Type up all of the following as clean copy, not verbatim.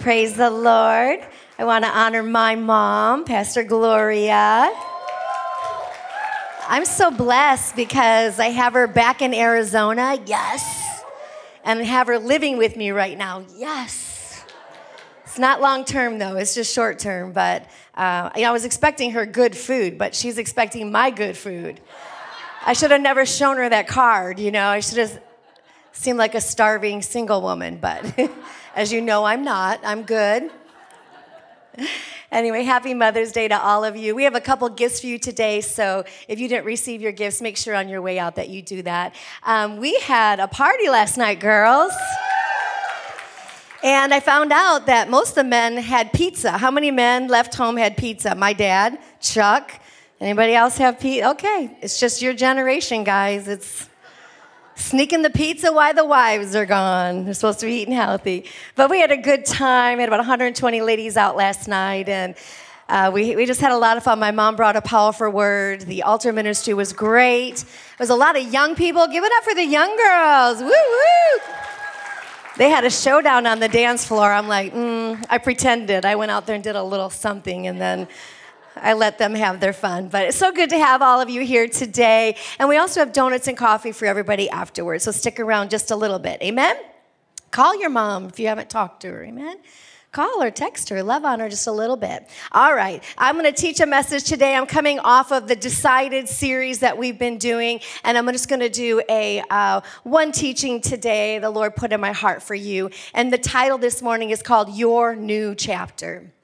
Praise the Lord. I want to honor my mom, Pastor Gloria. I'm so blessed because I have her back in Arizona, yes, and have her living with me right now, yes. It's not long term though, it's just short term, but I was expecting her good food, but she's expecting my good food. I should have never shown her that card, I should have seemed like a starving single woman, but as you know, I'm not. I'm good. Anyway, happy Mother's Day to all of you. We have a couple gifts for you today, so if you didn't receive your gifts, make sure on your way out that you do that. We had a party last night, girls. And I found out that most of the men had pizza. How many men left home had pizza? My dad, Chuck. Anybody else have pizza? Okay, it's just your generation, guys. It's sneaking the pizza while the wives are gone. They're supposed to be eating healthy. But we had a good time. We had about 120 ladies out last night, and we just had a lot of fun. My mom brought a powerful word. The altar ministry was great. There was a lot of young people. Give it up for the young girls. Woo, woo. They had a showdown on the dance floor. I'm like, I pretended. I went out there and did a little something, and then I let them have their fun. But it's so good to have all of you here today. And we also have donuts and coffee for everybody afterwards. So stick around just a little bit. Amen? Call your mom if you haven't talked to her. Amen? Call her, text her, love on her just a little bit. All right. I'm going to teach a message today. I'm coming off of the Decided series that we've been doing. And I'm just going to do a one teaching today the Lord put in my heart for you. And the title this morning is called Your New Chapter.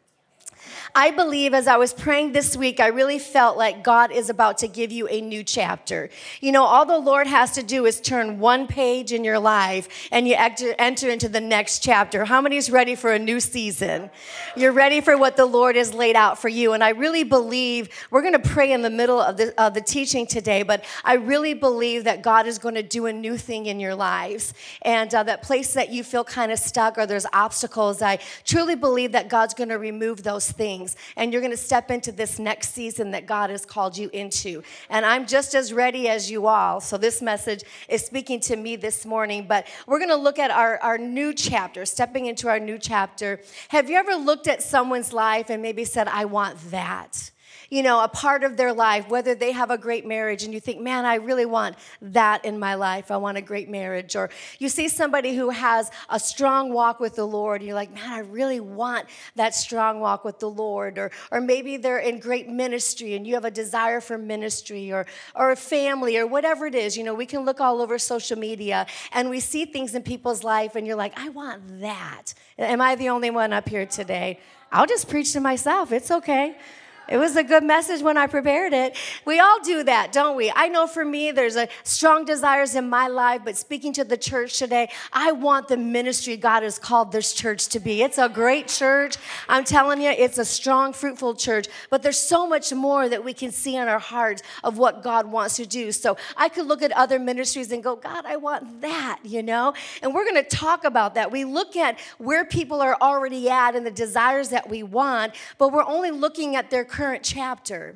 I believe as I was praying this week, I really felt like God is about to give you a new chapter. All the Lord has to do is turn one page in your life and you enter into the next chapter. How many is ready for a new season? You're ready for what the Lord has laid out for you. And I really believe, we're going to pray in the middle of the teaching today, but I really believe that God is going to do a new thing in your lives. And that place that you feel kind of stuck or there's obstacles, I truly believe that God's going to remove those things. And you're going to step into this next season that God has called you into. And I'm just as ready as you all. So this message is speaking to me this morning. But we're going to look at our new chapter, stepping into our new chapter. Have you ever looked at someone's life and maybe said, I want that? A part of their life, whether they have a great marriage and you think, man, I really want that in my life. I want a great marriage. Or you see somebody who has a strong walk with the Lord and you're like, man, I really want that strong walk with the Lord. Or maybe they're in great ministry and you have a desire for ministry or a family or whatever it is. We can look all over social media and we see things in people's life and you're like, I want that. Am I the only one up here today? I'll just preach to myself. It's okay. It was a good message when I prepared it. We all do that, don't we? I know for me, there's a strong desires in my life, but speaking to the church today, I want the ministry God has called this church to be. It's a great church. I'm telling you, it's a strong, fruitful church, but there's so much more that we can see in our hearts of what God wants to do. So I could look at other ministries and go, God, I want that, And we're going to talk about that. We look at where people are already at and the desires that we want, but we're only looking at their current chapter.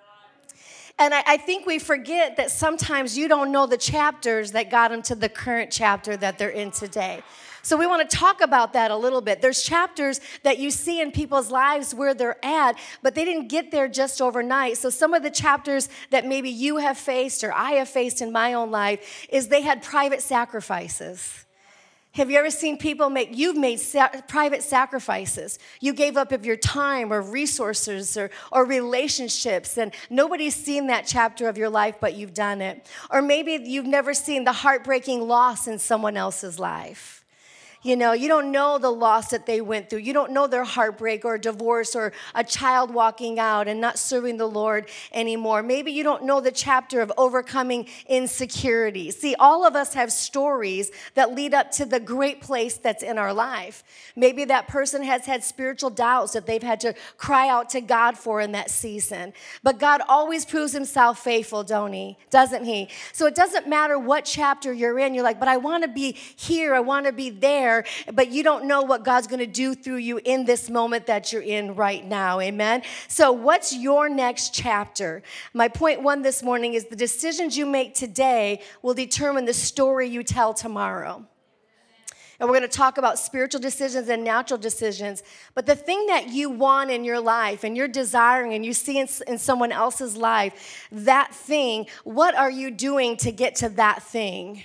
And I think we forget that sometimes you don't know the chapters that got them to the current chapter that they're in today. So we want to talk about that a little bit. There's chapters that you see in people's lives where they're at, but they didn't get there just overnight. So some of the chapters that maybe you have faced or I have faced in my own life is they had private sacrifices. Have you ever seen people you've made private sacrifices. You gave up of your time or resources or relationships, and nobody's seen that chapter of your life, but you've done it. Or maybe you've never seen the heartbreaking loss in someone else's life. You don't know the loss that they went through. You don't know their heartbreak or divorce or a child walking out and not serving the Lord anymore. Maybe you don't know the chapter of overcoming insecurity. See, all of us have stories that lead up to the great place that's in our life. Maybe that person has had spiritual doubts that they've had to cry out to God for in that season. But God always proves himself faithful, doesn't he? So it doesn't matter what chapter you're in. You're like, but I want to be here. I want to be there. But you don't know what God's going to do through you in this moment that you're in right now. Amen. So what's your next chapter? My point one this morning is the decisions you make today will determine the story you tell tomorrow. And we're going to talk about spiritual decisions and natural decisions. But the thing that you want in your life and you're desiring and you see in someone else's life, that thing, what are you doing to get to that thing?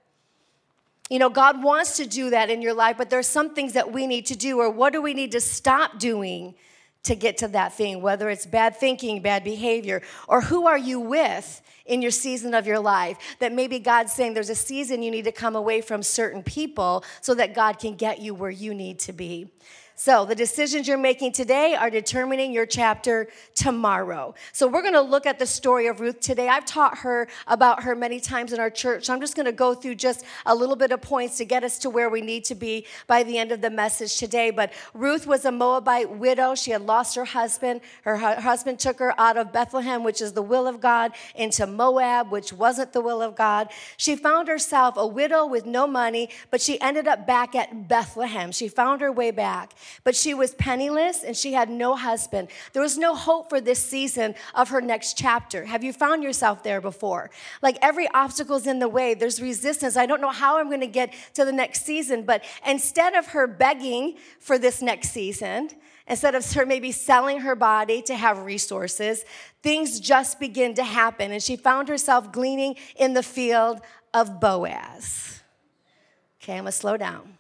You know, God wants to do that in your life, but there's some things that we need to do, or what do we need to stop doing to get to that thing, whether it's bad thinking, bad behavior, or who are you with in your season of your life that maybe God's saying there's a season you need to come away from certain people so that God can get you where you need to be. So the decisions you're making today are determining your chapter tomorrow. So we're going to look at the story of Ruth today. I've taught about her many times in our church. So I'm just going to go through just a little bit of points to get us to where we need to be by the end of the message today. But Ruth was a Moabite widow. She had lost her husband. Her husband took her out of Bethlehem, which is the will of God, into Moab, which wasn't the will of God. She found herself a widow with no money, but she ended up back at Bethlehem. She found her way back. But she was penniless and she had no husband. There was no hope for this season of her next chapter. Have you found yourself there before? Like every obstacle's in the way. There's resistance. I don't know how I'm going to get to the next season. But instead of her begging for this next season, instead of her maybe selling her body to have resources, things just begin to happen. And she found herself gleaning in the field of Boaz. Okay, I'm going to slow down.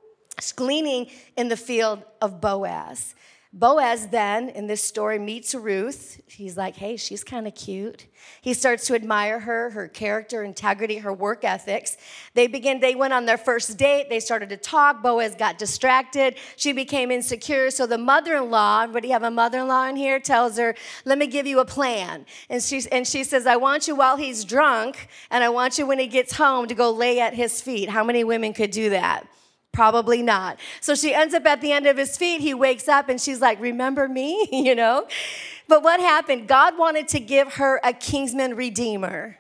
Gleaning in the field of Boaz. Boaz then, in this story, meets Ruth. He's like, hey, she's kind of cute. He starts to admire her character, integrity, her work ethics. They went on their first date. They started to talk. Boaz got distracted. She became insecure. So the mother-in-law, everybody have a mother-in-law in here, tells her, let me give you a plan. And she says, I want you while he's drunk, and I want you when he gets home to go lay at his feet. How many women could do that? Probably not. So she ends up at the end of his feet. He wakes up and she's like, remember me, you know? But what happened? God wanted to give her a kinsman redeemer.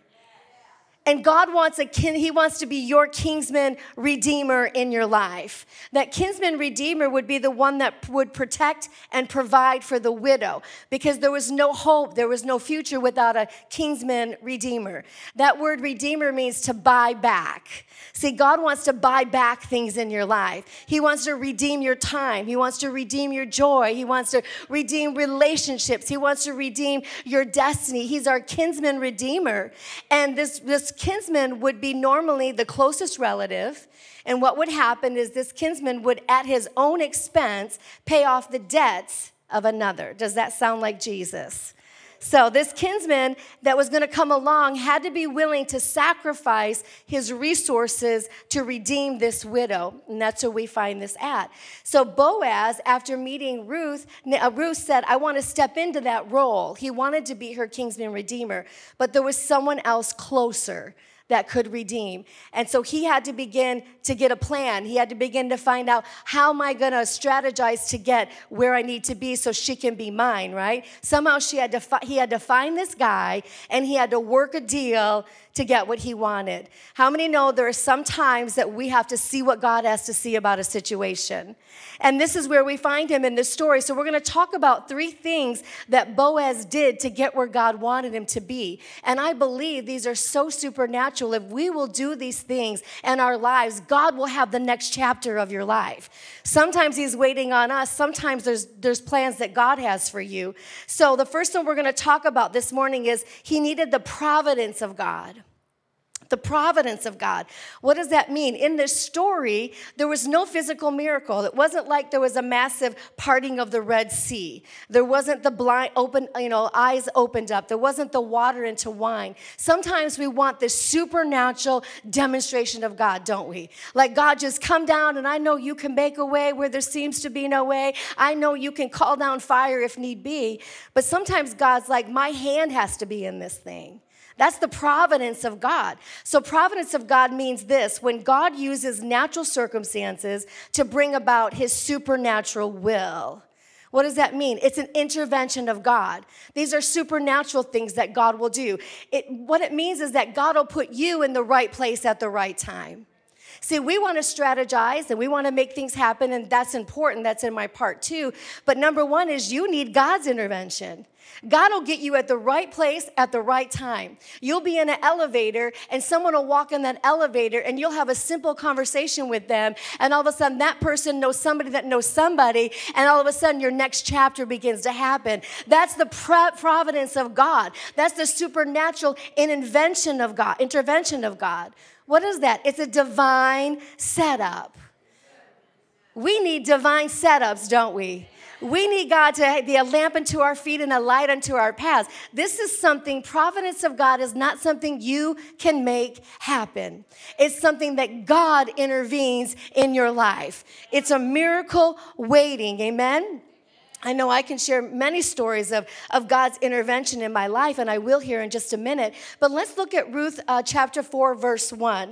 And God wants He wants to be your kinsman redeemer in your life. That kinsman redeemer would be the one that would protect and provide for the widow, because there was no hope, there was no future without a kinsman redeemer. That word redeemer means to buy back. See, God wants to buy back things in your life. He wants to redeem your time. He wants to redeem your joy. He wants to redeem relationships. He wants to redeem your destiny. He's our kinsman redeemer. And this kinsman would be normally the closest relative. And what would happen is this kinsman would, at his own expense, pay off the debts of another. Does that sound like Jesus? So this kinsman that was going to come along had to be willing to sacrifice his resources to redeem this widow. And that's where we find this at. So Boaz, after meeting Ruth said, I want to step into that role. He wanted to be her kinsman redeemer, but there was someone else closer that could redeem. And so he had to begin to get a plan. He had to begin to find out, how am I going to strategize to get where I need to be so she can be mine, right? Somehow he had to find this guy, and he had to work a deal to get what he wanted. How many know there are some times that we have to see what God has to see about a situation? And this is where we find him in this story. So we're going to talk about 3 things that Boaz did to get where God wanted him to be. And I believe these are so supernatural. If we will do these things in our lives, God will have the next chapter of your life. Sometimes he's waiting on us. Sometimes there's plans that God has for you. So the first one we're going to talk about this morning is he needed the providence of God. The providence of God. What does that mean? In this story, there was no physical miracle. It wasn't like there was a massive parting of the Red Sea. There wasn't the eyes opened up. There wasn't the water into wine. Sometimes we want this supernatural demonstration of God, don't we? Like, God, just come down, and I know you can make a way where there seems to be no way. I know you can call down fire if need be. But sometimes God's like, my hand has to be in this thing. That's the providence of God. So providence of God means this: when God uses natural circumstances to bring about his supernatural will. What does that mean? It's an intervention of God. These are supernatural things that God will do. What it means is that God will put you in the right place at the right time. See, we want to strategize and we want to make things happen, and that's important. That's in my part too. But number one is you need God's intervention. God will get you at the right place at the right time. You'll be in an elevator and someone will walk in that elevator and you'll have a simple conversation with them, and all of a sudden that person knows somebody that knows somebody, and all of a sudden your next chapter begins to happen. That's the providence of God. That's the supernatural intervention of God. What is that? It's a divine setup. We need divine setups, don't we? We need God to be a lamp unto our feet and a light unto our paths. This is something, providence of God is not something you can make happen. It's something that God intervenes in your life. It's a miracle waiting, amen? I know I can share many stories of God's intervention in my life, and I will here in just a minute. But let's look at Ruth chapter 4, verse 1.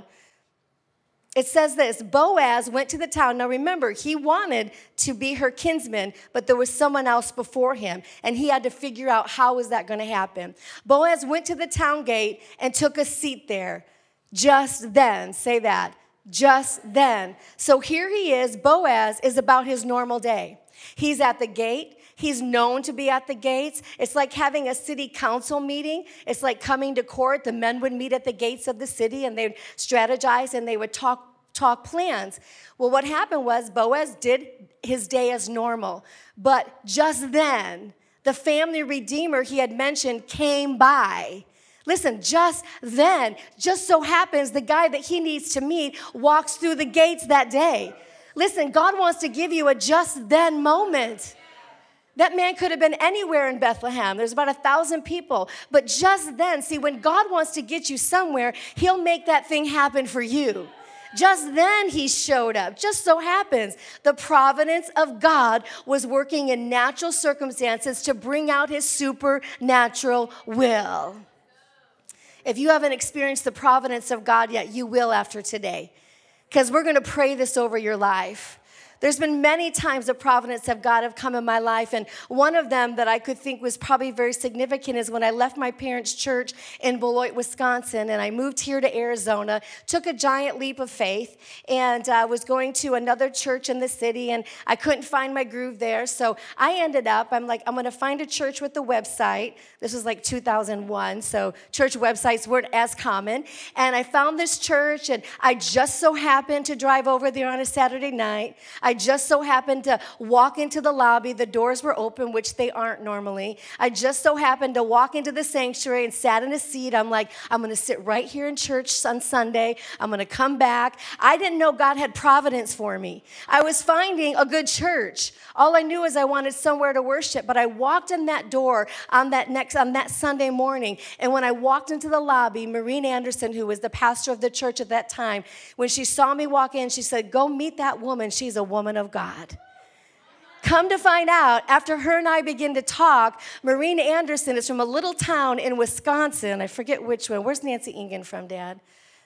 It says this: Boaz went to the town. Now remember, he wanted to be her kinsman, but there was someone else before him, and he had to figure out how is that going to happen. Boaz went to the town gate and took a seat there. Just then, say that, just then. So here he is. Boaz is about his normal day. He's at the gate. He's known to be at the gates. It's like having a city council meeting. It's like coming to court. The men would meet at the gates of the city and they'd strategize and they would talk plans. Well, what happened was Boaz did his day as normal. But just then, the family redeemer he had mentioned came by. Listen, just then, just so happens the guy that he needs to meet walks through the gates that day. Listen, God wants to give you a just then moment. That man could have been anywhere in Bethlehem. There's about 1,000 people. But just then, see, when God wants to get you somewhere, he'll make that thing happen for you. Just then he showed up. Just so happens the providence of God was working in natural circumstances to bring out his supernatural will. If you haven't experienced the providence of God yet, you will after today, because we're going to pray this over your life. There's been many times the providence of God have come in my life, and one of them that I could think was probably very significant is when I left my parents' church in Beloit, Wisconsin, and I moved here to Arizona, took a giant leap of faith, and was going to another church in the city, and I couldn't find my groove there, so I ended up, I'm going to find a church with a website. This was like 2001, so church websites weren't as common, and I found this church, and I just so happened to drive over there on a Saturday night. I just so happened to walk into the lobby. The doors were open, which they aren't normally. I just so happened to walk into the sanctuary and sat in a seat. I'm like, I'm going to sit right here in church on Sunday. I'm going to come back. I didn't know God had providence for me. I was finding a good church. All I knew is I wanted somewhere to worship, but I walked in that door on that Sunday morning, and when I walked into the lobby, Maureen Anderson, who was the pastor of the church at that time, when she saw me walk in, she said, "Go meet that woman. She's a woman of God." Come to find out, after her and I begin to talk, Maureen Anderson is from a little town in Wisconsin. I forget which one. Where's Nancy Ingen from, Dad?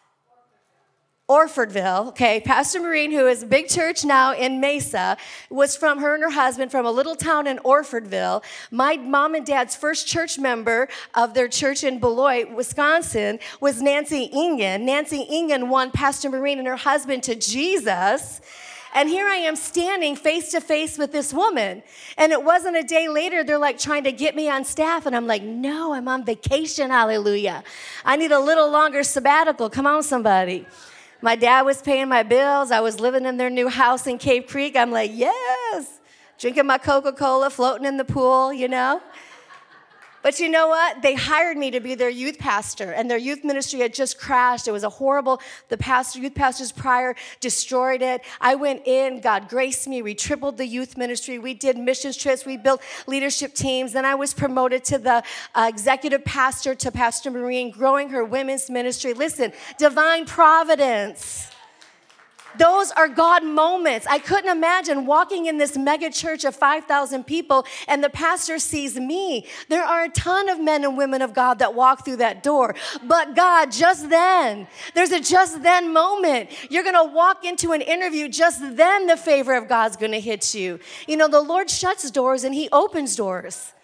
Orfordville. Okay, Pastor Maureen, who is a big church now in Mesa, was from her and her husband from a little town in Orfordville. My mom and dad's first church member of their church in Beloit, Wisconsin, was Nancy Ingen. Nancy Ingen won Pastor Maureen and her husband to Jesus. And here I am standing face to face with this woman. And it wasn't a day later, they're like trying to get me on staff. And I'm like, no, I'm on vacation, hallelujah. I need a little longer sabbatical. Come on, somebody. My dad was paying my bills. I was living in their new house in Cave Creek. I'm like, yes, drinking my Coca-Cola, floating in the pool, you know. But you know what? They hired me to be their youth pastor, and their youth ministry had just crashed. It was a horrible, youth pastors prior destroyed it. I went in, God graced me, we tripled the youth ministry, we did missions trips, we built leadership teams. Then I was promoted to the executive pastor to Pastor Maureen, growing her women's ministry. Listen, divine providence. Those are God moments. I couldn't imagine walking in this mega church of 5,000 people and the pastor sees me. There are a ton of men and women of God that walk through that door. But God, just then, there's a just then moment. You're going to walk into an interview, just then the favor of God's going to hit you. You know, the Lord shuts doors and he opens doors.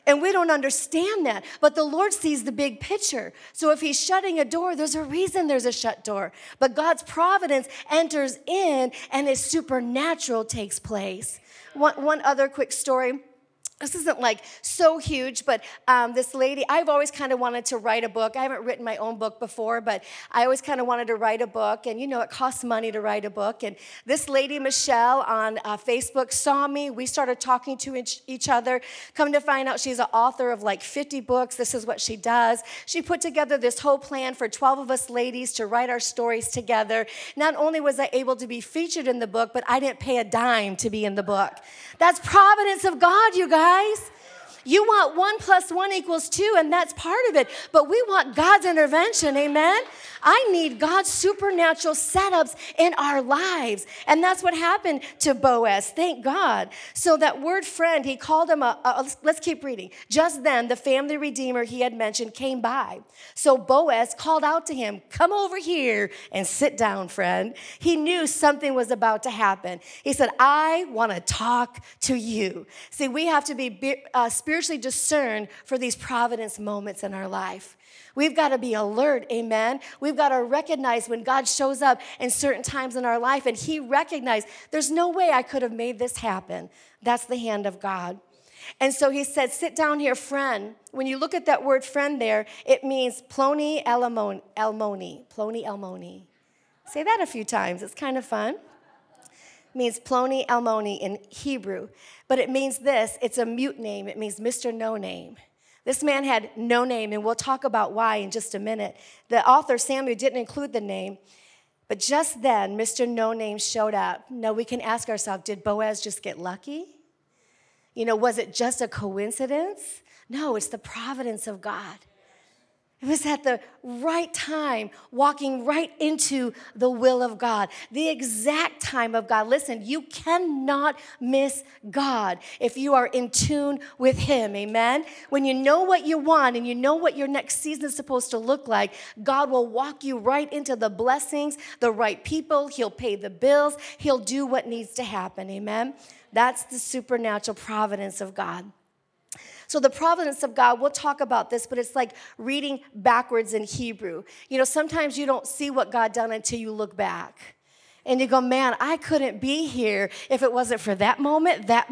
And we don't understand that. But the Lord sees the big picture. So if he's shutting a door, there's a reason there's a shut door. But God's providence enters in and his supernatural takes place. One other quick story. This isn't like so huge, but this lady, I've always kind of wanted to write a book. I haven't written my own book before, but I always kind of wanted to write a book. And you know, it costs money to write a book. And this lady, Michelle, on Facebook saw me. We started talking to each other. Come to find out, she's an author of like 50 books. This is what she does. She put together this whole plan for 12 of us ladies to write our stories together. Not only was I able to be featured in the book, but I didn't pay a dime to be in the book. That's providence of God, you guys. You want 1 + 1 = 2, and that's part of it. But we want God's intervention, amen? I need God's supernatural setups in our lives. And that's what happened to Boaz, thank God. So that word friend, he called him let's keep reading. Just then, the family redeemer he had mentioned came by. So Boaz called out to him, come over here and sit down, friend. He knew something was about to happen. He said, I want to talk to you. See, we have to be spiritually discerned for these providence moments in our life. We've got to be alert, amen? We've got to recognize when God shows up in certain times in our life, and he recognized there's no way I could have made this happen. That's the hand of God. And so he said, sit down here, friend. When you look at that word friend there, it means ploni elmoni. Ploni elmoni. Say that a few times. It's kind of fun. It means ploni elmoni in Hebrew. But it means this. It's a mute name. It means Mr. No Name. This man had no name, and we'll talk about why in just a minute. The author, Samuel, didn't include the name, but just then, Mr. No Name showed up. Now, we can ask ourselves, did Boaz just get lucky? You know, was it just a coincidence? No, it's the providence of God. It was at the right time, walking right into the will of God, the exact time of God. Listen, you cannot miss God if you are in tune with him, amen? When you know what you want and you know what your next season is supposed to look like, God will walk you right into the blessings, the right people. He'll pay the bills. He'll do what needs to happen, amen? That's the supernatural providence of God. So the providence of God, we'll talk about this, but it's like reading backwards in Hebrew. You know, sometimes you don't see what God done until you look back. And you go, man, I couldn't be here if it wasn't for that moment, that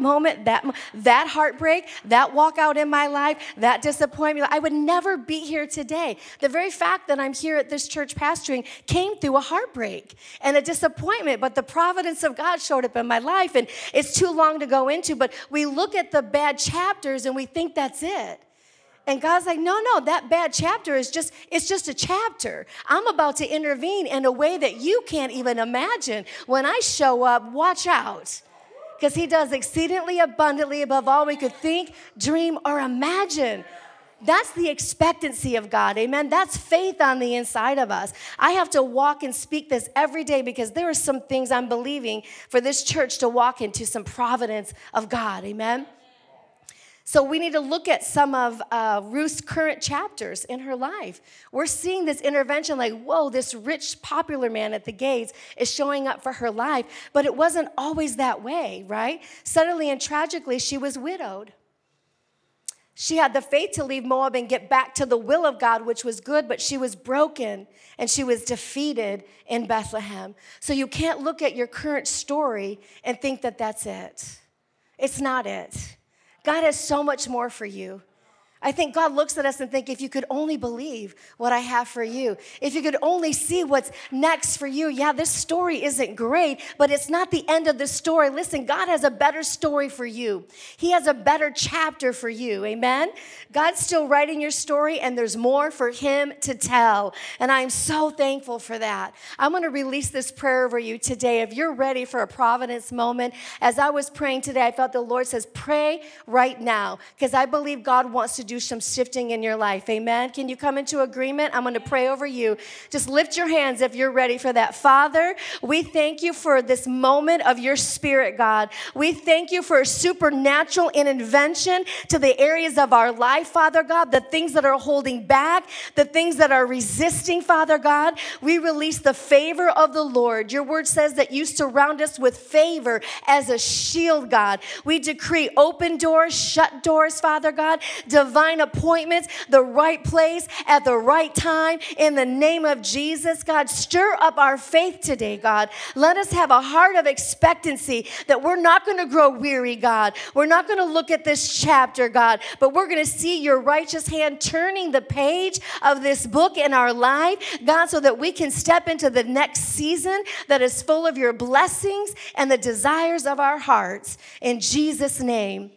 heartbreak, that walkout in my life, that disappointment. I would never be here today. The very fact that I'm here at this church pastoring came through a heartbreak and a disappointment, but the providence of God showed up in my life, and it's too long to go into, but we look at the bad chapters and we think that's it. And God's like, no, that bad chapter is just a chapter. I'm about to intervene in a way that you can't even imagine. When I show up, watch out. Because he does exceedingly abundantly above all we could think, dream, or imagine. That's the expectancy of God, amen? That's faith on the inside of us. I have to walk and speak this every day because there are some things I'm believing for this church to walk into, some providence of God, amen? So we need to look at some of Ruth's current chapters in her life. We're seeing this intervention like, whoa, this rich, popular man at the gates is showing up for her life. But it wasn't always that way, right? Suddenly and tragically, she was widowed. She had the faith to leave Moab and get back to the will of God, which was good, but she was broken and she was defeated in Bethlehem. So you can't look at your current story and think that that's it. It's not it. God has so much more for you. I think God looks at us and thinks, if you could only believe what I have for you, if you could only see what's next for you. Yeah, this story isn't great, but it's not the end of the story. Listen, God has a better story for you. He has a better chapter for you, amen? God's still writing your story, and there's more for him to tell, and I'm so thankful for that. I'm going to release this prayer over you today. If you're ready for a providence moment, as I was praying today, I felt the Lord says, pray right now, because I believe God wants to do some shifting in your life. Amen. Can you come into agreement? I'm going to pray over you. Just lift your hands if you're ready for that. Father, we thank you for this moment of your Spirit, God. We thank you for a supernatural intervention to the areas of our life, Father God, the things that are holding back, the things that are resisting, Father God. We release the favor of the Lord. Your word says that you surround us with favor as a shield, God. We decree open doors, shut doors, Father God, divine appointments, the right place at the right time. In the name of Jesus, God, stir up our faith today, God. Let us have a heart of expectancy that we're not going to grow weary, God. We're not going to look at this chapter, God, but we're going to see your righteous hand turning the page of this book in our life, God, so that we can step into the next season that is full of your blessings and the desires of our hearts. In Jesus' name,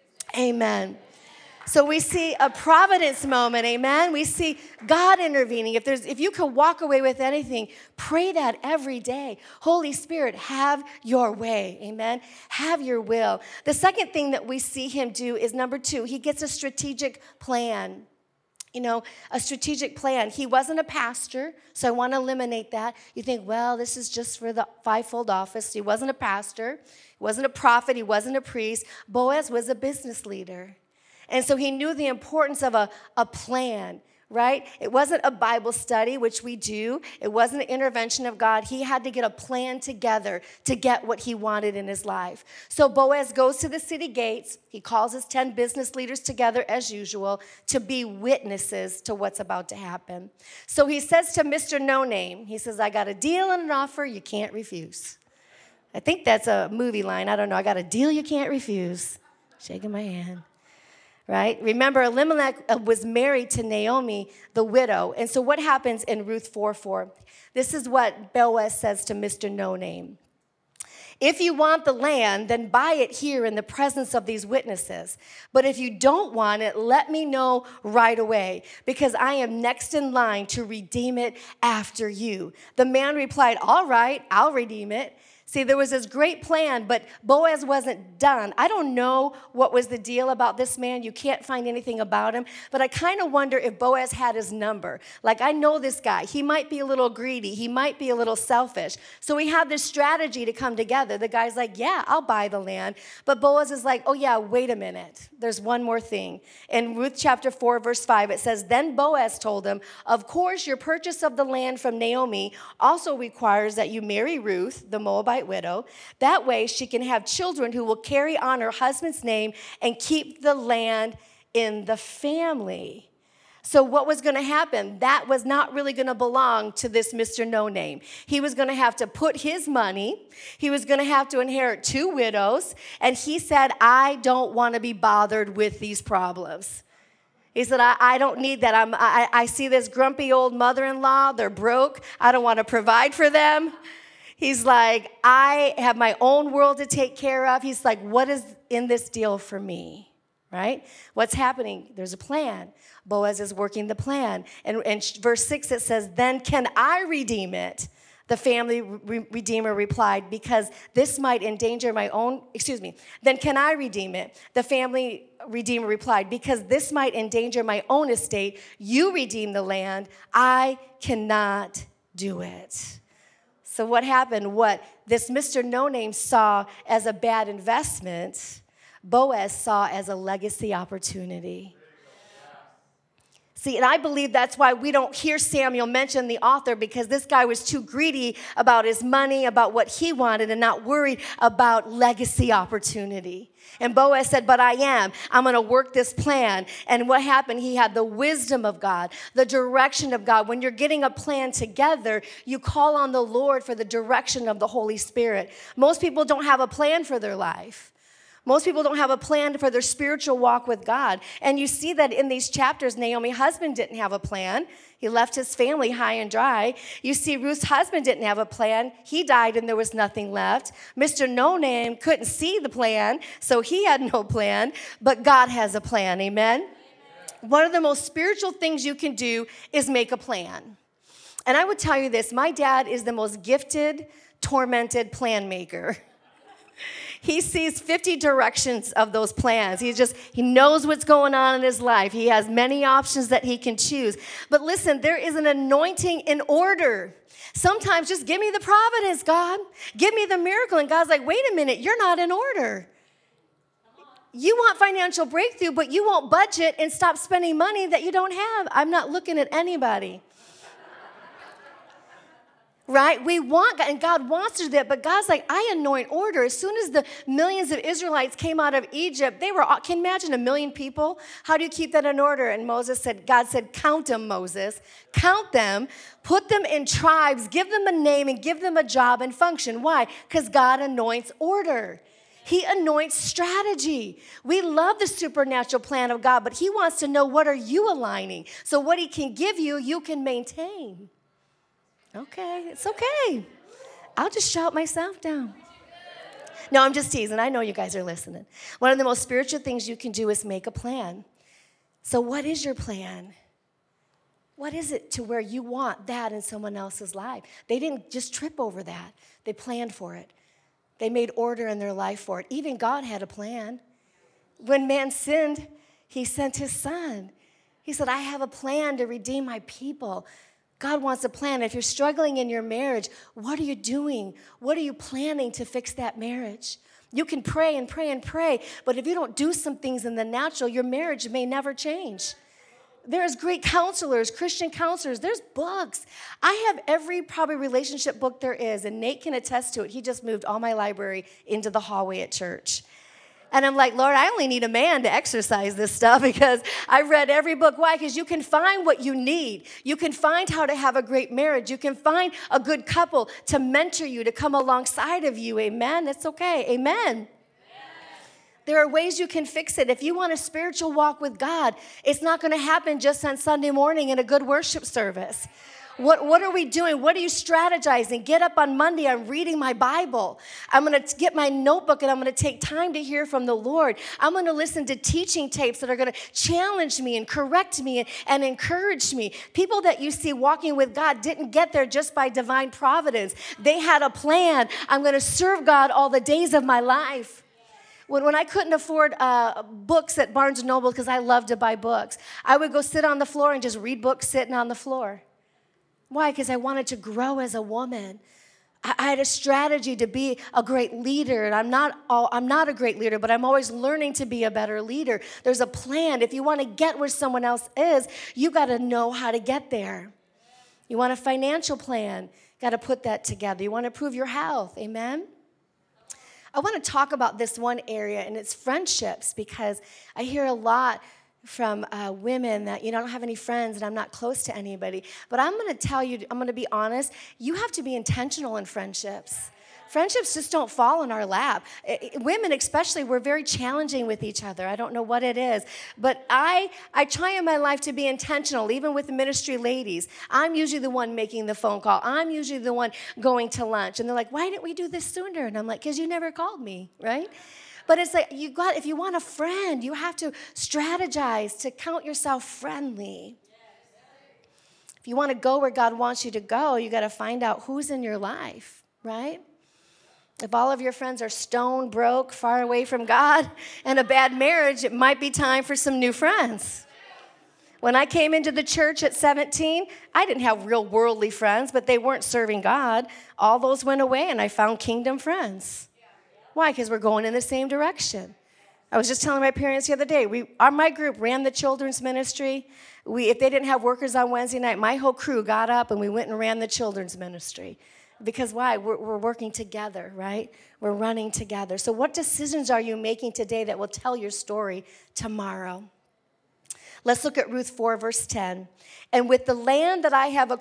amen. So we see a providence moment, amen? We see God intervening. If you could walk away with anything, pray that every day. Holy Spirit, have your way, amen? Have your will. The second thing that we see him do is number 2, he gets a strategic plan. You know, a strategic plan. He wasn't a pastor, so I want to eliminate that. You think, well, this is just for the fivefold office. He wasn't a pastor. He wasn't a prophet. He wasn't a priest. Boaz was a business leader. And so he knew the importance of a plan, right? It wasn't a Bible study, which we do. It wasn't an intervention of God. He had to get a plan together to get what he wanted in his life. So Boaz goes to the city gates. He calls his 10 business leaders together as usual to be witnesses to what's about to happen. So he says to Mr. No Name, he says, I got a deal and an offer you can't refuse. I think that's a movie line. I don't know. I got a deal you can't refuse. Shaking my hand. Right? Remember, Elimelech was married to Naomi, the widow. And so what happens in Ruth 4:4? This is what Boaz says to Mr. No Name. If you want the land, then buy it here in the presence of these witnesses. But if you don't want it, let me know right away, because I am next in line to redeem it after you. The man replied, all right, I'll redeem it. See, there was this great plan, but Boaz wasn't done. I don't know what was the deal about this man. You can't find anything about him. But I kind of wonder if Boaz had his number. Like, I know this guy. He might be a little greedy. He might be a little selfish. So we have this strategy to come together. The guy's like, yeah, I'll buy the land. But Boaz is like, oh, yeah, wait a minute. There's one more thing. In Ruth chapter 4, verse 5, it says, then Boaz told him, of course, your purchase of the land from Naomi also requires that you marry Ruth, the Moabite widow. That way she can have children who will carry on her husband's name and keep the land in the family. So what was going to happen? That was not really going to belong to this Mr. No Name. He was going to have to put his money. He was going to have to inherit 2 widows. And he said, I don't want to be bothered with these problems. He said, I don't need that. I see this grumpy old mother-in-law. They're broke. I don't want to provide for them. He's like, I have my own world to take care of. He's like, what is in this deal for me, right? What's happening? There's a plan. Boaz is working the plan. And in verse 6, it says, then can I redeem it? The family redeemer replied, because this might endanger my own, then can I redeem it? The family redeemer replied, because this might endanger my own estate. You redeem the land. I cannot do it. So what happened? What this Mr. No Name saw as a bad investment, Boaz saw as a legacy opportunity. See, and I believe that's why we don't hear Samuel mention the author, because this guy was too greedy about his money, about what he wanted, and not worried about legacy opportunity. And Boaz said, but I am. I'm going to work this plan. And what happened? He had the wisdom of God, the direction of God. When you're getting a plan together, you call on the Lord for the direction of the Holy Spirit. Most people don't have a plan for their life. Most people don't have a plan for their spiritual walk with God. And you see that in these chapters. Naomi's husband didn't have a plan. He left his family high and dry. You see, Ruth's husband didn't have a plan. He died and there was nothing left. Mr. No Name couldn't see the plan, so he had no plan. But God has a plan, amen? One of the most spiritual things you can do is make a plan. And I would tell you this, my dad is the most gifted, tormented plan maker. He sees 50 directions of those plans. He knows what's going on in his life. He has many options that he can choose. But listen, there is an anointing in order. Sometimes just give me the providence, God. Give me the miracle. And God's like, wait a minute, you're not in order. You want financial breakthrough, but you won't budget and stop spending money that you don't have. I'm not looking at anybody. Right? We want God, and God wants to do that, but God's like, I anoint order. As soon as the millions of Israelites came out of Egypt, can you imagine 1 million people? How do you keep that in order? And God said, count them, Moses. Count them, put them in tribes, give them a name, and give them a job and function. Why? Because God anoints order. He anoints strategy. We love the supernatural plan of God, but he wants to know, what are you aligning? So what he can give you, you can maintain. Okay, it's okay. I'll just shout myself down. No, I'm just teasing. I know you guys are listening. One of the most spiritual things you can do is make a plan. So what is your plan? What is it to where you want that in someone else's life? They didn't just trip over that. They planned for it. They made order in their life for it. Even God had a plan. When man sinned, he sent his son. He said, I have a plan to redeem my people. God wants a plan. If you're struggling in your marriage, what are you doing? What are you planning to fix that marriage? You can pray and pray and pray, but if you don't do some things in the natural, your marriage may never change. There's great counselors, Christian counselors. There's books. I have every probably relationship book there is, and Nate can attest to it. He just moved all my library into the hallway at church. And I'm like, Lord, I only need a man to exercise this stuff because I've read every book. Why? Because you can find what you need. You can find how to have a great marriage. You can find a good couple to mentor you, to come alongside of you. Amen? It's okay. Amen. There are ways you can fix it. If you want a spiritual walk with God, it's not going to happen just on Sunday morning in a good worship service. What are we doing? What are you strategizing? Get up on Monday. I'm reading my Bible. I'm going to get my notebook and I'm going to take time to hear from the Lord. I'm going to listen to teaching tapes that are going to challenge me and correct me and encourage me. People that you see walking with God didn't get there just by divine providence. They had a plan. I'm going to serve God all the days of my life. When I couldn't afford books at Barnes & Noble because I love to buy books, I would go sit on the floor and just read books sitting on the floor. Why? Because I wanted to grow as a woman. I had a strategy to be a great leader, and I'm not a great leader, but I'm always learning to be a better leader. There's a plan. If you want to get where someone else is, you got to know how to get there. You want a financial plan, got to put that together. You want to improve your health, amen? I want to talk about this one area, and it's friendships, because I hear a lot from women that, I don't have any friends and I'm not close to anybody. But I'm going to tell you, I'm going to be honest, you have to be intentional in friendships. Friendships just don't fall in our lap. Women especially, we're very challenging with each other. I don't know what it is. But I try in my life to be intentional, even with the ministry ladies. I'm usually the one making the phone call. I'm usually the one going to lunch. And they're like, why didn't we do this sooner? And I'm like, because you never called me, right? But it's like, if you want a friend, you have to strategize to count yourself friendly. If you want to go where God wants you to go, you got to find out who's in your life, right? If all of your friends are stone broke, far away from God, and a bad marriage, it might be time for some new friends. When I came into the church at 17, I didn't have real worldly friends, but they weren't serving God. All those went away, and I found kingdom friends. Why? Because we're going in the same direction. I was just telling my parents the other day, my group ran the children's ministry. If they didn't have workers on Wednesday night, my whole crew got up and we went and ran the children's ministry. Because why? We're working together, right? We're running together. So what decisions are you making today that will tell your story tomorrow? Let's look at Ruth 4, verse 10. And with the land that I have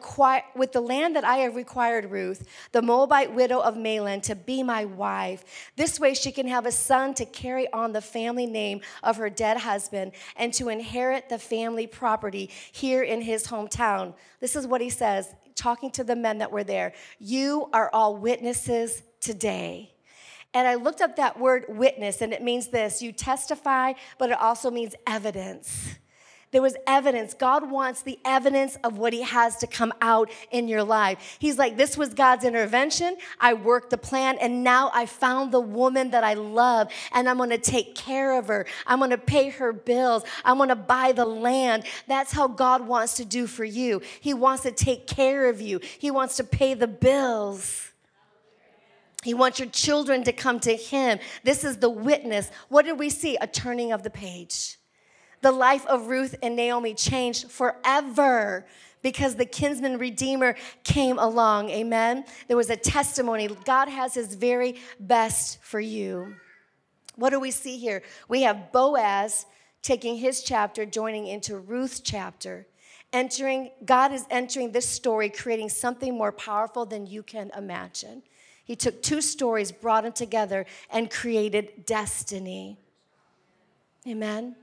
required Ruth, the Moabite widow of Mahlon, to be my wife. This way she can have a son to carry on the family name of her dead husband and to inherit the family property here in his hometown. This is what he says, talking to the men that were there. You are all witnesses today. And I looked up that word witness, and it means this. You testify, but it also means evidence. There was evidence. God wants the evidence of what he has to come out in your life. He's like, this was God's intervention. I worked the plan, and now I found the woman that I love, and I'm going to take care of her. I'm going to pay her bills. I'm going to buy the land. That's how God wants to do for you. He wants to take care of you. He wants to pay the bills. He wants your children to come to him. This is the witness. What did we see? A turning of the page. The life of Ruth and Naomi changed forever because the kinsman redeemer came along. Amen. There was a testimony. God has his very best for you. What do we see here? We have Boaz taking his chapter, joining into Ruth's chapter. God is entering this story, creating something more powerful than you can imagine. He took two stories, brought them together, and created destiny. Amen.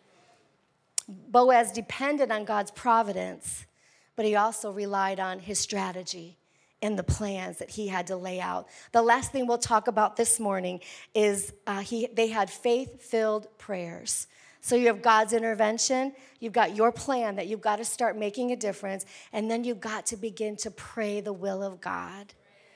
Boaz depended on God's providence, but he also relied on his strategy and the plans that he had to lay out. The last thing we'll talk about this morning is they had faith-filled prayers. So you have God's intervention, you've got your plan that you've got to start making a difference, and then you've got to begin to pray the will of God.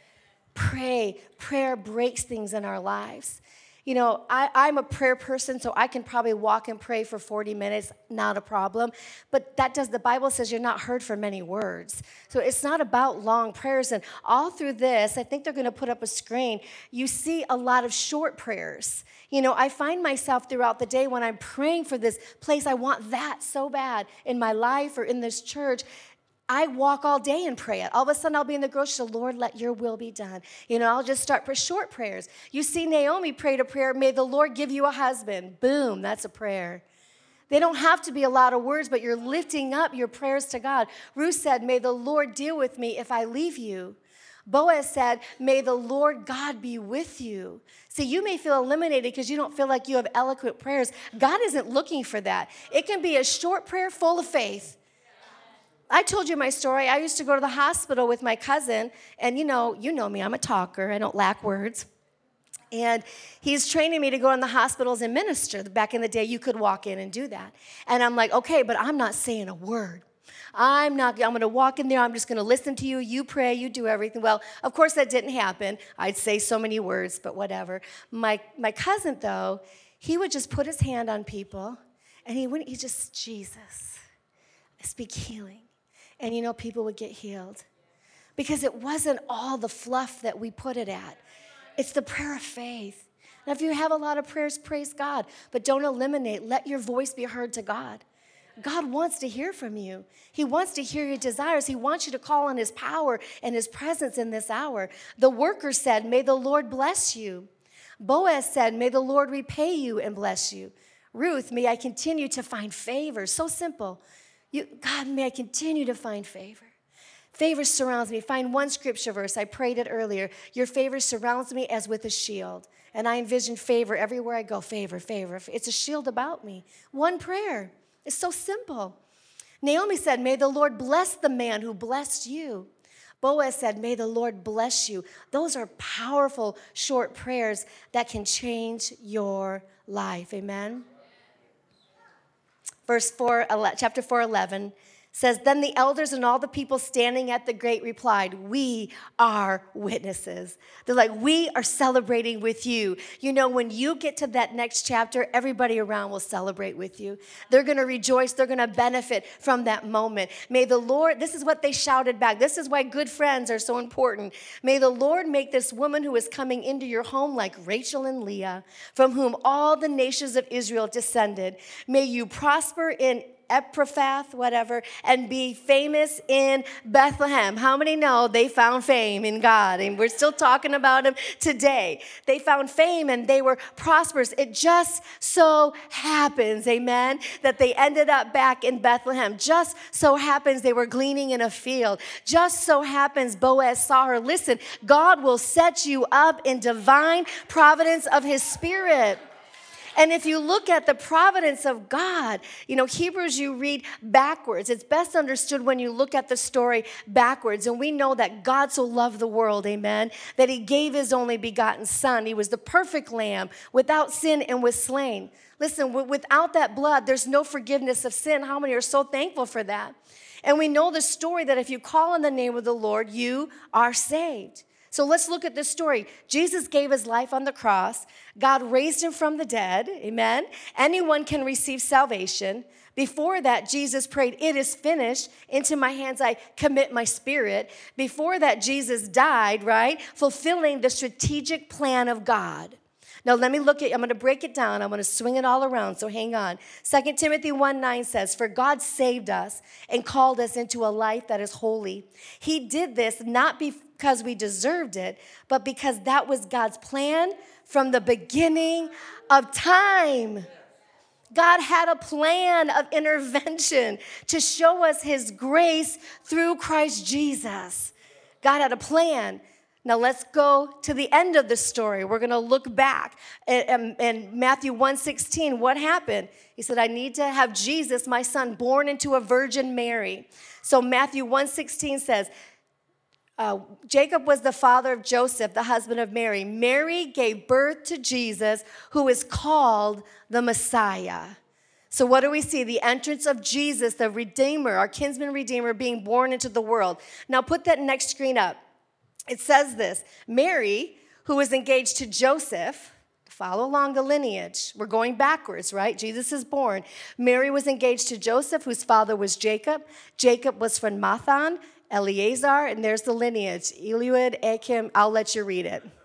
Pray. Prayer breaks things in our lives. You know, I'm a prayer person, so I can probably walk and pray for 40 minutes, not a problem. But the Bible says you're not heard for many words. So it's not about long prayers. And all through this, I think they're going to put up a screen, you see a lot of short prayers. You know, I find myself throughout the day when I'm praying for this place, I want that so bad in my life or in this church. I walk all day and pray it. All of a sudden, I'll be in the grocery store, Lord, let your will be done. You know, I'll just start for short prayers. You see Naomi prayed a prayer, may the Lord give you a husband. Boom, that's a prayer. They don't have to be a lot of words, but you're lifting up your prayers to God. Ruth said, may the Lord deal with me if I leave you. Boaz said, may the Lord God be with you. See, you may feel eliminated because you don't feel like you have eloquent prayers. God isn't looking for that. It can be a short prayer full of faith. I told you my story. I used to go to the hospital with my cousin, and you know me, I'm a talker. I don't lack words. And he's training me to go in the hospitals and minister. Back in the day, you could walk in and do that. And I'm like, okay, but I'm not saying a word. I'm going to walk in there. I'm just going to listen to you. You pray. You do everything. Well, of course, that didn't happen. I'd say so many words, but whatever. My cousin, though, he would just put his hand on people, and he just, Jesus, I speak healing. And, you know, people would get healed because it wasn't all the fluff that we put it at. It's the prayer of faith. Now, if you have a lot of prayers, praise God, but don't eliminate. Let your voice be heard to God. God wants to hear from you. He wants to hear your desires. He wants you to call on his power and his presence in this hour. The worker said, may the Lord bless you. Boaz said, may the Lord repay you and bless you. Ruth, may I continue to find favor. So simple. God, may I continue to find favor. Favor surrounds me. Find one scripture verse. I prayed it earlier. Your favor surrounds me as with a shield. And I envision favor everywhere I go. Favor, favor. It's a shield about me. One prayer. It's so simple. Naomi said, may the Lord bless the man who blessed you. Boaz said, may the Lord bless you. Those are powerful, short prayers that can change your life. Amen. Chapter 4:11 says, then the elders and all the people standing at the gate replied, we are witnesses. They're like, we are celebrating with you. You know, when you get to that next chapter, everybody around will celebrate with you. They're going to rejoice. They're going to benefit from that moment. May the Lord, this is what they shouted back. This is why good friends are so important. May the Lord make this woman who is coming into your home like Rachel and Leah, from whom all the nations of Israel descended. May you prosper in Ephrathah, whatever, and be famous in Bethlehem. How many know they found fame in God? And we're still talking about him today. They found fame and they were prosperous. It just so happens, amen, that they ended up back in Bethlehem. Just so happens they were gleaning in a field. Just so happens Boaz saw her. Listen, God will set you up in divine providence of his spirit. And if you look at the providence of God, Hebrews you read backwards. It's best understood when you look at the story backwards. And we know that God so loved the world, amen, that he gave his only begotten son. He was the perfect lamb without sin and was slain. Listen, without that blood, there's no forgiveness of sin. How many are so thankful for that? And we know the story that if you call on the name of the Lord, you are saved. So let's look at this story. Jesus gave his life on the cross. God raised him from the dead. Amen. Anyone can receive salvation. Before that, Jesus prayed, "It is finished. Into my hands I commit my spirit." Before that, Jesus died, right? Fulfilling the strategic plan of God. Now, I'm going to break it down. I'm going to swing it all around, so hang on. 2 Timothy 1:9 says, "For God saved us and called us into a life that is holy. He did this not because we deserved it, but because that was God's plan from the beginning of time." God had a plan of intervention to show us his grace through Christ Jesus. God had a plan. Now let's go to the end of the story. We're going to look back. In Matthew 1:16, what happened? He said, "I need to have Jesus, my son, born into a Virgin Mary." So Matthew 1:16 says, Jacob was the father of Joseph, the husband of Mary. Mary gave birth to Jesus, who is called the Messiah. So what do we see? The entrance of Jesus, the Redeemer, our kinsman Redeemer, being born into the world. Now put that next screen up. It says this: Mary, who was engaged to Joseph, follow along the lineage. We're going backwards, right? Jesus is born. Mary was engaged to Joseph, whose father was Jacob. Jacob was from Mathan, Eleazar, and there's the lineage. Eliud, Achim, I'll let you read it.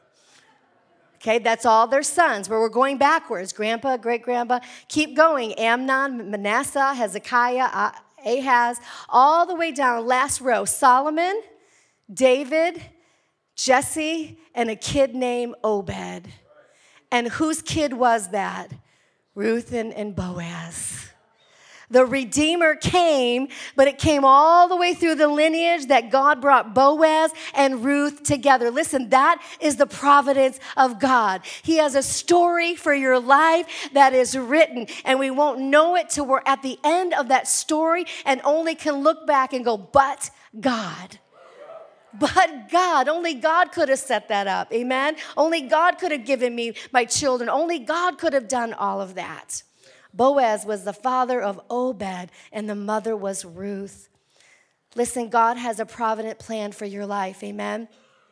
Okay, that's all their sons, but we're going backwards. Grandpa, great-grandpa. Keep going. Amnon, Manasseh, Hezekiah, Ahaz, all the way down, last row. Solomon, David, Jesse, and a kid named Obed. And whose kid was that? Ruth and Boaz. The Redeemer came, but it came all the way through the lineage that God brought Boaz and Ruth together. Listen, that is the providence of God. He has a story for your life that is written, and we won't know it till we're at the end of that story and only can look back and go, but God. But God, only God could have set that up, amen? Only God could have given me my children. Only God could have done all of that. Boaz was the father of Obed, and the mother was Ruth. Listen, God has a provident plan for your life, amen?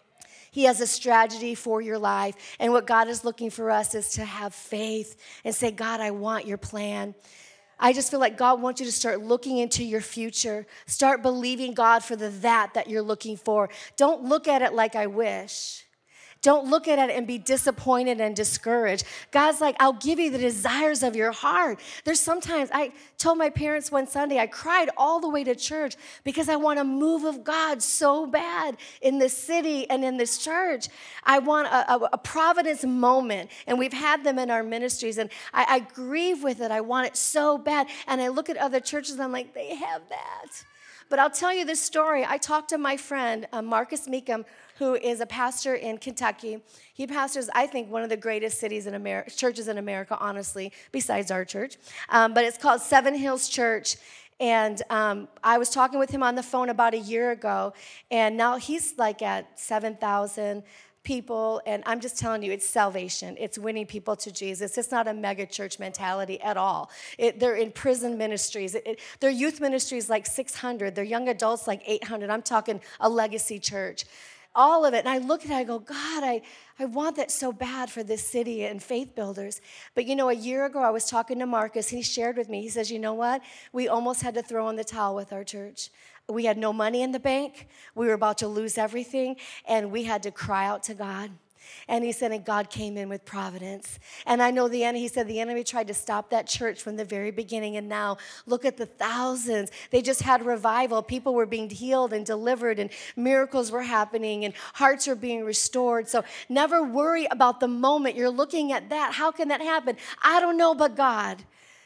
He has a strategy for your life, and what God is looking for us is to have faith and say, "God, I want your plan." I just feel like God wants you to start looking into your future. Start believing God for that you're looking for. Don't look at it like "I wish." Don't look at it and be disappointed and discouraged. God's like, "I'll give you the desires of your heart." There's sometimes, I told my parents one Sunday, I cried all the way to church because I want a move of God so bad in this city and in this church. I want a providence moment, and we've had them in our ministries, and I grieve with it. I want it so bad. And I look at other churches, and I'm like, they have that. But I'll tell you this story. I talked to my friend, Marcus Meekum, who is a pastor in Kentucky. He pastors, I think, one of the greatest churches in America, honestly, besides our church. But it's called Seven Hills Church. And I was talking with him on the phone about a year ago, and now he's like at 7,000 people, and I'm just telling you, it's salvation. It's winning people to Jesus. It's not a mega church mentality at all. They're in prison ministries. Their youth ministries like 600. Their young adults like 800. I'm talking a legacy church. All of it. And I look at it, I go, God, I want that so bad for this city and faith builders. But a year ago, I was talking to Marcus. He shared with me, he says, "You know what? We almost had to throw in the towel with our church. We had no money in the bank. We were about to lose everything, and we had to cry out to God." And he said, and God came in with providence. And I know he said the enemy tried to stop that church from the very beginning. And now look at the thousands. They just had revival. People were being healed and delivered, and miracles were happening, and hearts are being restored. So never worry about the moment. You're looking at that. How can that happen? I don't know, but God.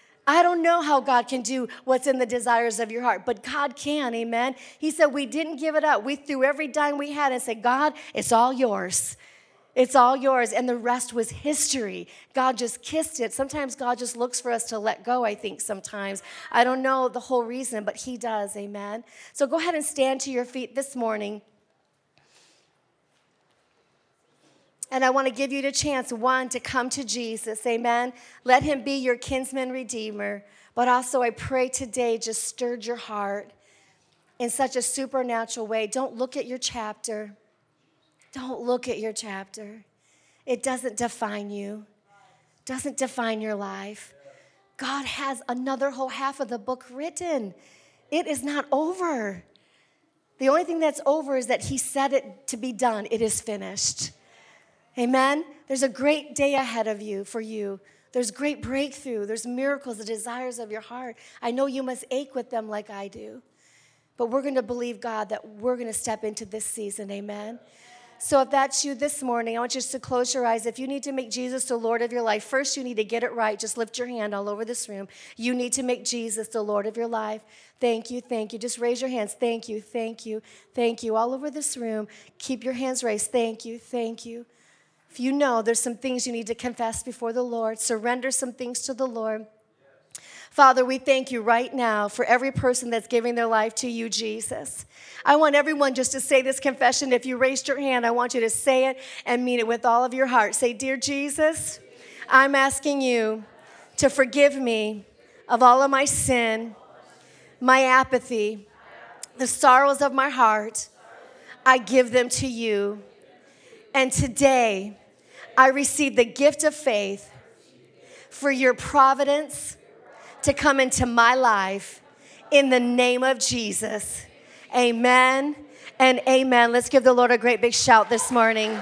I don't know how God can do what's in the desires of your heart, but God can, amen? He said we didn't give it up. We threw every dime we had and said, "God, it's all yours." It's all yours, and the rest was history. God just kissed it. Sometimes God just looks for us to let go, I think sometimes. I don't know the whole reason, but he does, amen? So go ahead and stand to your feet this morning. And I want to give you the chance, one, to come to Jesus, amen? Let him be your kinsman redeemer. But also I pray today just stirred your heart in such a supernatural way. Don't look at your chapter. Don't look at your chapter. It doesn't define you. Doesn't define your life. God has another whole half of the book written. It is not over. The only thing that's over is that he said it to be done. It is finished. Amen? There's a great day ahead of you for you. There's great breakthrough. There's miracles, the desires of your heart. I know you must ache with them like I do. But we're going to believe God that we're going to step into this season. Amen? So if that's you this morning, I want you just to close your eyes. If you need to make Jesus the Lord of your life, first you need to get it right. Just lift your hand all over this room. You need to make Jesus the Lord of your life. Thank you, thank you. Just raise your hands. Thank you, thank you, thank you. All over this room, keep your hands raised. Thank you, thank you. If you know there's some things you need to confess before the Lord, surrender some things to the Lord. Father, we thank you right now for every person that's giving their life to you, Jesus. I want everyone just to say this confession. If you raised your hand, I want you to say it and mean it with all of your heart. Say, dear Jesus, I'm asking you to forgive me of all of my sin, my apathy, the sorrows of my heart. I give them to you. And today, I receive the gift of faith for your providence to come into my life in the name of Jesus. Amen and amen. Let's give the Lord a great big shout this morning.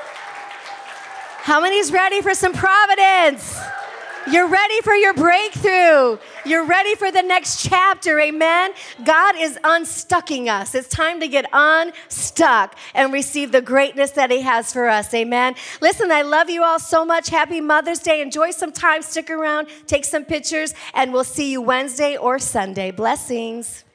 How many's ready for some providence? You're ready for your breakthrough. You're ready for the next chapter, amen? God is unstucking us. It's time to get unstuck and receive the greatness that he has for us, amen? Listen, I love you all so much. Happy Mother's Day. Enjoy some time. Stick around. Take some pictures, and we'll see you Wednesday or Sunday. Blessings.